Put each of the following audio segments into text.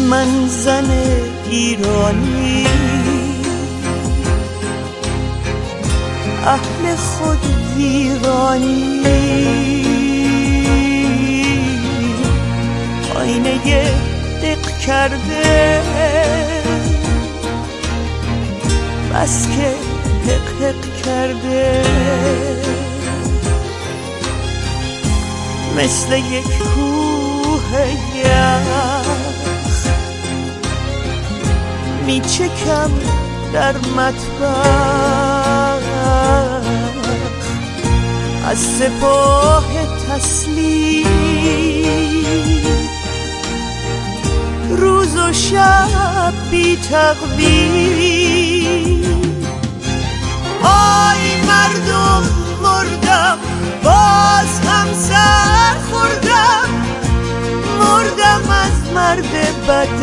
من زن ایرانی اهل خود ویرانی آینه دق کرده بس که حق حق کرده مثل یک کوه یخ میچکم در مطبخ از سپاه تسلیم روز و شب بی تقویم آی مردم مردم باز هم سر خوردم مردم از مرد بد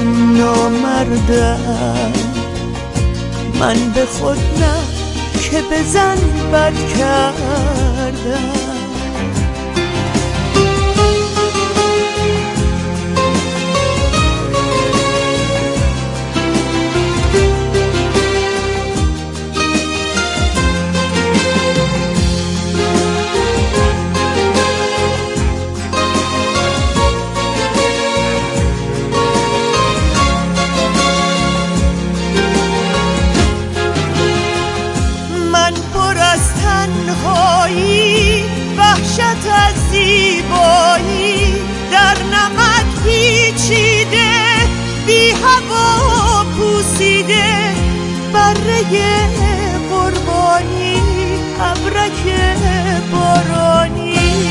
نامردم من به خود نه که به زن بد کردم وحشت از زیبایی در نمد پیچیده بی هوا پوسیده بره قربانی ابرک بارانی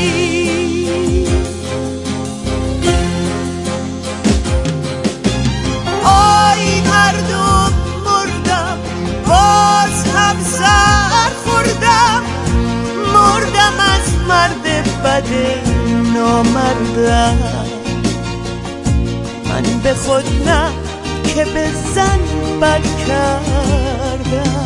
آی مردم مردم باز هم سر خوردم مردم از مرد بد نامردم من به خود نه که به زن بد کردم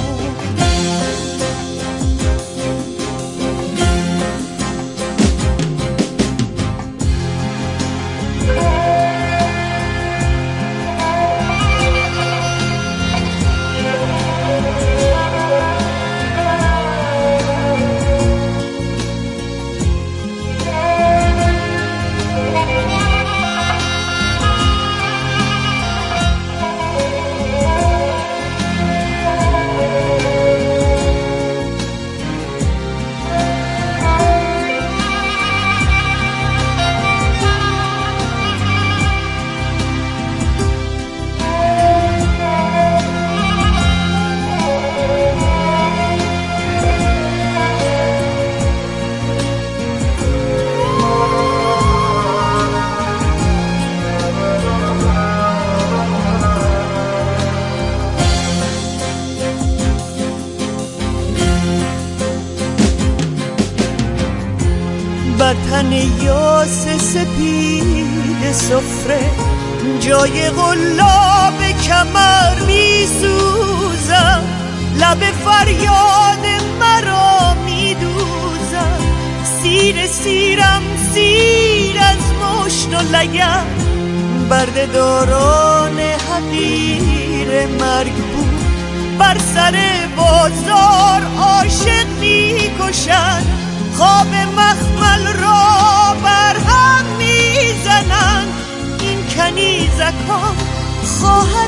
وطن یاس سپید سفره جای قلاب کمر می سوزم لب فریاد مرا می دوزم سیر سیرم سیر از مشت و لگم برد داران حقیر مرگ بود بر سر بازار عاشق می کشند خواب مخمل را بر هم میزنند این کنیزکان خواهر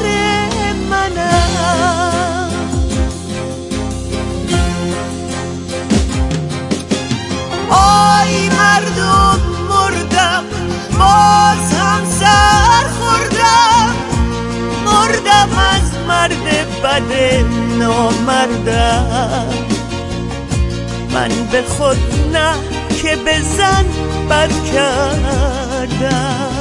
منم آی مردم مردم باز هم سر خوردم مردم از مرد بد نامردم من به خود نه که به زن بد کردم